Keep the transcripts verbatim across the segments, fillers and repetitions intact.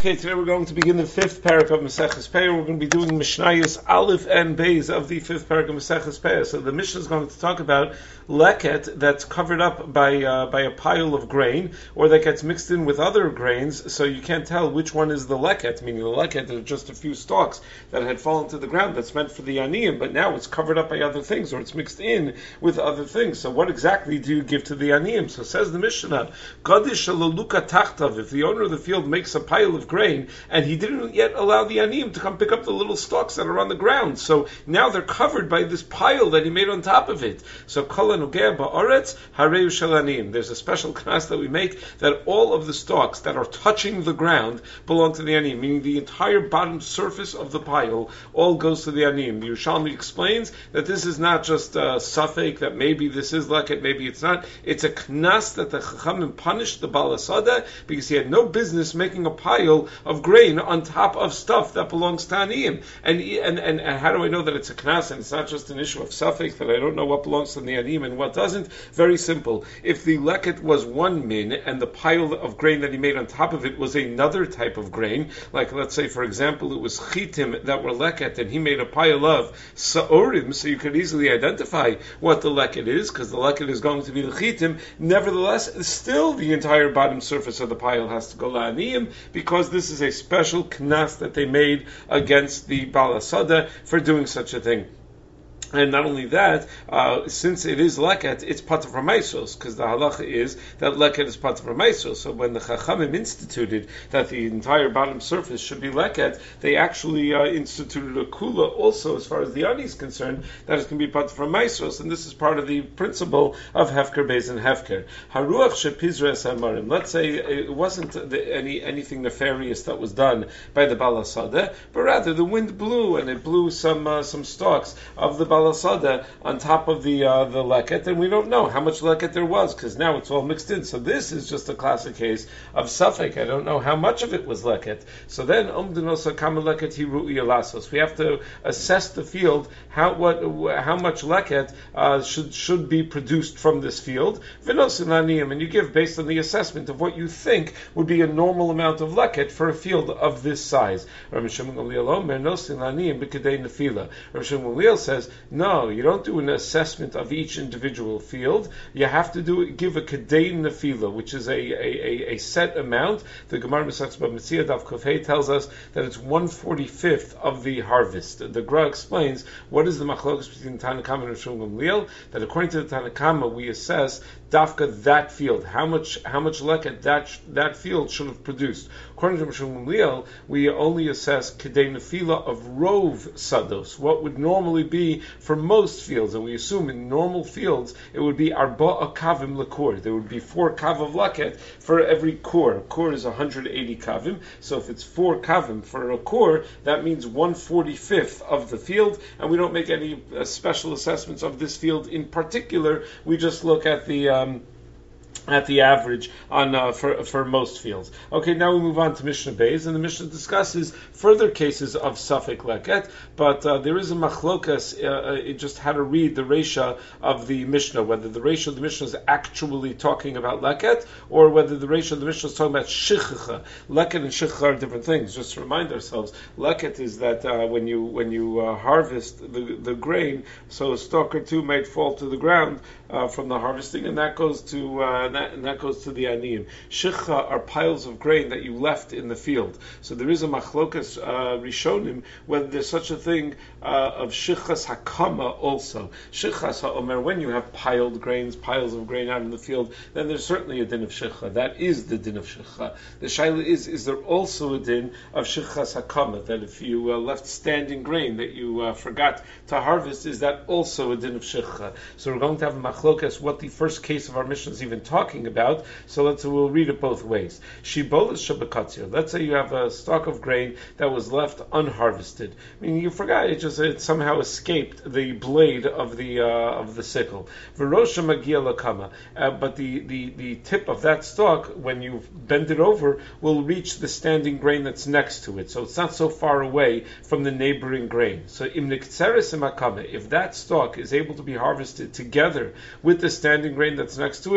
Okay, today we're going to begin the fifth parak of Maseches Peah. We're going to be doing Mishnayos Aleph and Beis of the fifth parak of Maseches Peah. So the Mishnah is going to talk about leket that's covered up by uh, by a pile of grain, or that gets mixed in with other grains, so you can't tell which one is the leket, meaning the leket are just a few stalks that had fallen to the ground that's meant for the aniyim, but now it's covered up by other things, or it's mixed in with other things. So what exactly do you give to the aniyim? So says the Mishnah, Gadish Shalaluka Tachtav, if the owner of the field makes a pile of grain, and he didn't yet allow the aniyim to come pick up the little stalks that are on the ground. So now they're covered by this pile that he made on top of it. So kol hanogeh ba'aretz hareu shel aniyim. There's a special knas that we make that all of the stalks that are touching the ground belong to the aniyim, meaning the entire bottom surface of the pile all goes to the aniyim. The Yerushalmi explains that this is not just a suffix, that maybe this is leket, maybe it's not. It's a knas that the Chachamim punished the Baal Hasada because he had no business making a pile of grain on top of stuff that belongs to aniyim. And, and and and how do I know that it's a knas and it's not just an issue of suffix, that I don't know what belongs to the aniyim and what doesn't? Very simple. If the leket was one min and the pile of grain that he made on top of it was another type of grain, like let's say for example it was chitim that were leket and he made a pile of sa'orim, so you could easily identify what the leket is because the leket is going to be the chitim. Nevertheless, still the entire bottom surface of the pile has to go la'aniyim because this is a special knas that they made against the Baal Hasada for doing such a thing. And not only that, uh, since it is leket, it's patur from meisos, because the halacha is that leket is patur from meisos. So when the Chachamim instituted that the entire bottom surface should be leket, they actually uh, instituted a kula also, as far as the ani is concerned, that it can be patur from meisos, and this is part of the principle of hefker beis and hefker. Haruach shepizras hamarim. Let's say it wasn't the, any anything nefarious that was done by the Baal Hasada, but rather the wind blew and it blew some uh, some stalks of the Baal Hasada on top of the uh, the leket, and we don't know how much leket there was because now it's all mixed in. So this is just a classic case of suffix. I don't know how much of it was leket. So then umdenosa kama leket hiru iyalasos. We have to assess the field, how what how much leket uh, should should be produced from this field. V'nosin laniyim, and you give based on the assessment of what you think would be a normal amount of leket for a field of this size. Rabbi Shimon Gamliel omer nosin laniyim b'kedei nefila. Rabbi Shimon Gamliel says, no, you don't do an assessment of each individual field. You have to do give a kedei nefila, which is a, a, a, a set amount. The Gemara Masechta Bava Metzia Daf Kuf Hey tells us that it's one forty-fifth of the harvest. The Gra explains what is the machlokas between Tanakama and Rishon Gamliel, that according to the Tanakama we assess dafka that field, how much how much leket that that field should have produced. According to Rishon Gamliel, we only assess kedei nefila of rov sados, what would normally be for most fields, and we assume in normal fields it would be arba kavim lekur. There would be four kav of leket for every core. A core is one hundred eighty kavim, so if it's four kavim for a core, that means one forty-fifth of the field, and we don't make any uh, special assessments of this field in particular. We just look at the um, at the average on uh, for for most fields. Okay, now we move on to Mishnah Beis, and the Mishnah discusses further cases of suffix leket, but uh, there is a machlokas, uh, it just how to read the reisha of the Mishnah, whether the reisha of the Mishnah is actually talking about leket, or whether the reisha of the Mishnah is talking about shichacha. Leket and shichacha are different things. Just to remind ourselves, leket is that uh, when you when you uh, harvest the, the grain, so a stalk or two might fall to the ground uh, from the harvesting, and that goes to uh, and that, and that goes to the aniyim. Shicha are piles of grain that you left in the field. So there is a machlokas uh, rishonim whether there's such a thing uh, of shichas hakama also. Shichas ha'omer, when you have piled grains, piles of grain out in the field, then there's certainly a din of shicha. That is the din of shicha. The shaila is, is there also a din of shichas hakama, that if you uh, left standing grain that you uh, forgot to harvest, is that also a din of shicha? So we're going to have a machlokas what the first case of our mission is even talking talking about, so let's we'll read it both ways. Shibolas shabakatzir. Let's say you have a stalk of grain that was left unharvested. I mean, you forgot it just it somehow escaped the blade of the uh, of the sickle. Verosha magia lakama. Uh, but the, the, the tip of that stalk, when you bend it over, will reach the standing grain that's next to it. So it's not so far away from the neighboring grain. So imniktseres imakama. If that stalk is able to be harvested together with the standing grain that's next to it,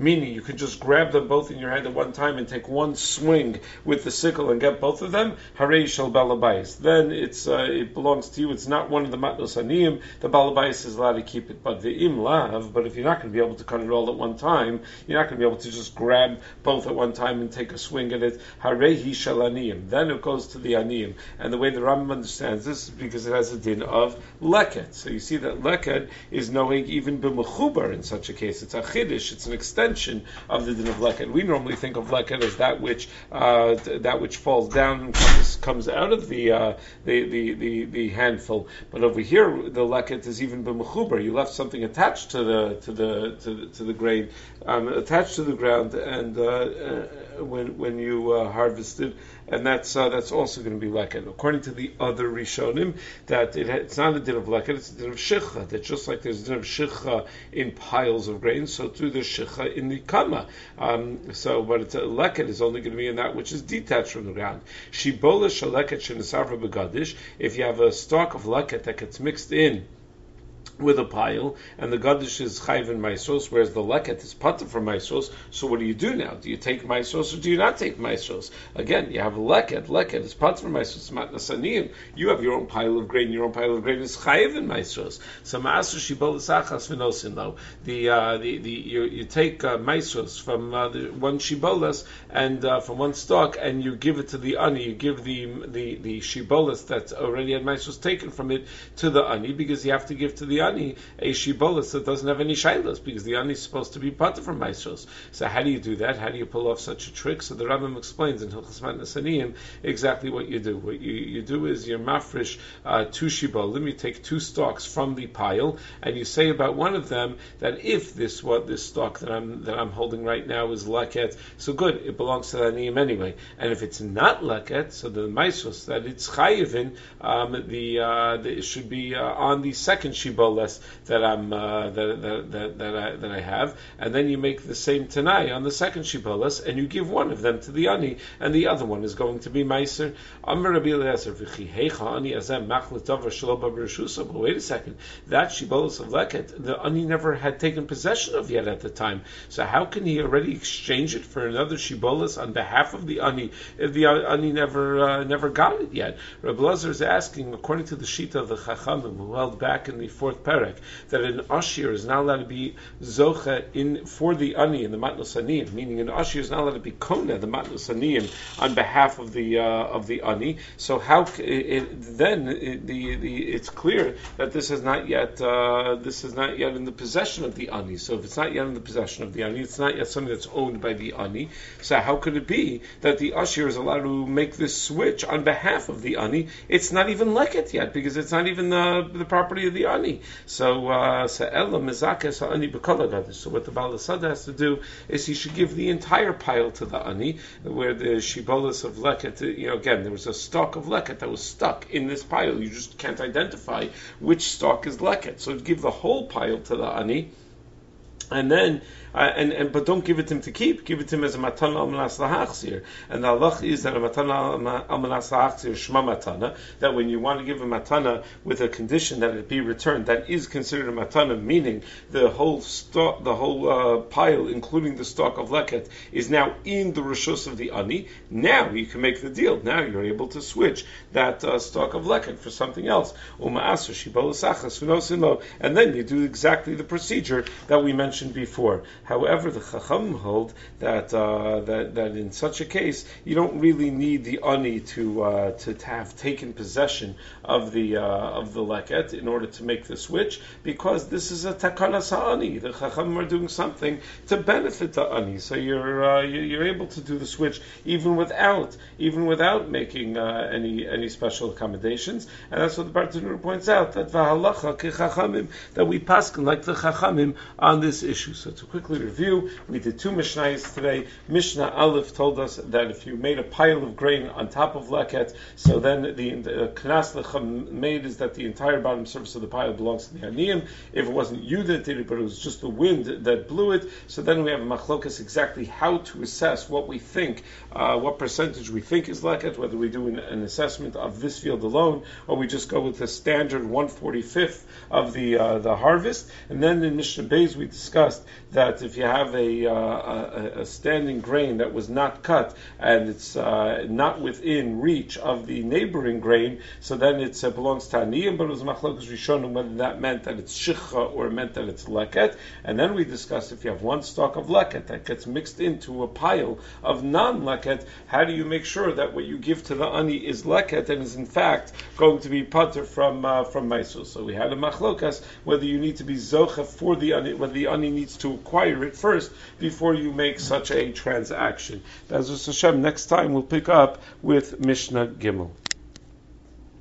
meaning you can just grab them both in your hand at one time and take one swing with the sickle and get both of them, harei shel balabais. Then it's uh, it belongs to you. It's not one of the matnos aniyim. The balabais is allowed to keep it. But the im lav. But if you're not going to be able to cut it all at one time, you're not going to be able to just grab both at one time and take a swing at it. Harei shel aniyim. Then it goes to the aniyim. And the way the Rambam understands this is because it has a din of leket. So you see that leket is knowing even b'mechubar in such a case. It's a chiddush. It's an extension of the din of leket. We normally think of leket as that which uh, that which falls down and comes, comes out of the, uh, the, the the the handful. But over here, the leket is even b'mechubar. You left something attached to the to the to the, to the grain, um, attached to the ground, and uh, uh, when when you uh, harvested, and that's uh, that's also going to be leket. According to the other Rishonim, that it, it's not a din of leket, it's a din of shicha. That just like there's a din of shicha in piles of grain, so too there's shicha in the kama. Um, so, but it's a leket is only going to be in that which is detached from the ground. Shibola shaleket shenisavra begadish. If you have a stalk of leket that gets mixed in with a pile, and the Gadish is chayv in Maisros, whereas the leket is pater from Maisros. So what do you do now? Do you take Maisros or do you not take Maisros? Again, you have a leket. Leket is pater from Maisros. Matnas aniyim. You have your own pile of grain. Your own pile of grain is chayv in Maisros. So ma'aser shibolas achas v'nosin though. The uh, the the you, you take uh, Maisros from uh, the one shibolas and uh, from one stalk, and you give it to the ani. You give the the the shibolas that already had Maisros taken from it to the ani, because you have to give to the ani a shibolas that doesn't have any shaylas, because the ani is supposed to be pater from maisros. So how do you do that? How do you pull off such a trick? So the Rambam explains in Hilchos Matnas Aniyim exactly what you do. What you, you do is you're mafresh uh, two shibolim. You take two stalks from the pile, and you say about one of them that if this what this stalk that I'm that I'm holding right now is leket, so good, it belongs to the aniyim anyway. And if it's not leket, so the maisros that it's chayivin, um, the, uh, the it should be uh, on the second shibola that I'm uh, that, that, that, that I that I have, and then you make the same tanai on the second shibolas, and you give one of them to the ani, and the other one is going to be meiser. Amar Rabbi Eliezer, v'chihecha ani azem machlet davar shelo b'bereshusa. But wait a second, that shibolas of leket, the ani never had taken possession of yet at the time. So how can he already exchange it for another shibolas on behalf of the ani if the ani never uh, never got it yet? Rabbi Eliezer is asking, according to the shita of the Chachamim, who held back in the fourth perek, that an ashir is not allowed to be zocha in for the ani in the matnos aniyim, meaning an ashir is not allowed to be kona the matnos aniyim on behalf of the uh, of the ani. So how it, it, then it, the the it's clear that this is not yet uh, this is not yet in the possession of the ani. So if it's not yet in the possession of the ani, it's not yet something that's owned by the ani. So how could it be that the ashir is allowed to make this switch on behalf of the ani? It's not even leket yet, because it's not even the the property of the ani. So, uh, so what the Baal Hasada has to do is he should give the entire pile to the ani, where the shibolas of leket, you know, again, there was a stalk of leket that was stuck in this pile. You just can't identify which stalk is leket. So give the whole pile to the ani, and then Uh, and, and but don't give it to him to keep. Give it to him as a matana al manas lahachzir. And the halach is that a matana al manas lahachzir shma matana. That when you want to give a matana with a condition that it be returned, that is considered a matana. Meaning the whole stalk, the whole uh, pile, including the stalk of leket, is now in the rishus of the ani. Now you can make the deal. Now you're able to switch that uh, stalk of leket for something else. Umaaser shibolas achas v'nosilo, and then you do exactly the procedure that we mentioned before. However, the Chacham hold that uh, that that in such a case you don't really need the ani to uh, to, to have taken possession of the uh, of the leket in order to make the switch, because this is a takanas ani. The Chacham are doing something to benefit the ani, so you're uh, you're able to do the switch even without even without making uh, any any special accommodations, and that's what the Bartanura points out, that v'halacha kechachamim, that we paskin like the Chachamim on this issue. So to quickly review, we did two Mishnayos today. Mishnah Aleph told us that if you made a pile of grain on top of leket, so then the, the knas lechem made is that the entire bottom surface of the pile belongs to the aniyim. If it wasn't you that did it, but it was just the wind that blew it, so then we have a machlokas exactly how to assess what we think, uh, what percentage we think is leket, whether we do an, an assessment of this field alone, or we just go with the standard one forty-fifth of the uh, the harvest. And then in Mishnah Beis we discussed that if you have a, uh, a, a standing grain that was not cut and it's uh, not within reach of the neighboring grain, so then it uh, belongs to aniyim, but it was machlokas rishonim whether that meant that it's shicha or meant that it's leket. And then we discussed if you have one stalk of leket that gets mixed into a pile of non-leket, how do you make sure that what you give to the ani is leket and is in fact going to be pater from uh, from maisul? So we had a machlokas whether you need to be zocha for the ani, whether the ani needs to acquire it first before you make such a transaction. Be'ezus Hashem, next time we'll pick up with Mishnah Gimel.